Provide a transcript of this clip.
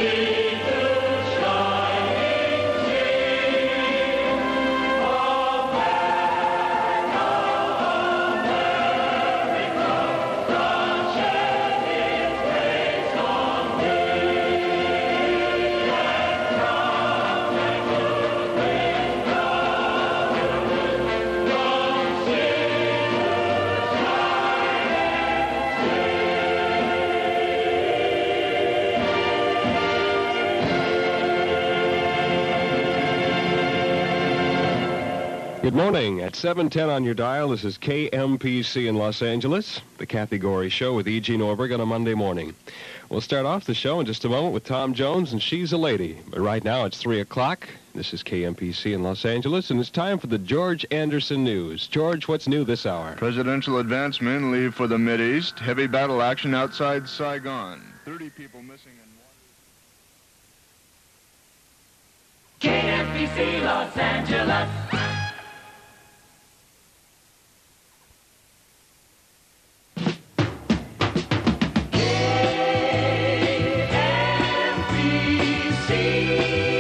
Good morning. At 7:10 on your dial, this is KMPC in Los Angeles, the Kathy Gorey Show with E.G. Norberg on a Monday morning. We'll start off the show in just a moment with Tom Jones and She's a Lady. But right now it's 3 o'clock. This is KMPC in Los Angeles, and it's time for the George Anderson News. George, what's new this hour? Presidential advancemen leave for the Mideast. Heavy battle action outside Saigon. 30 people missing in water. KMPC Los Angeles. KMPC.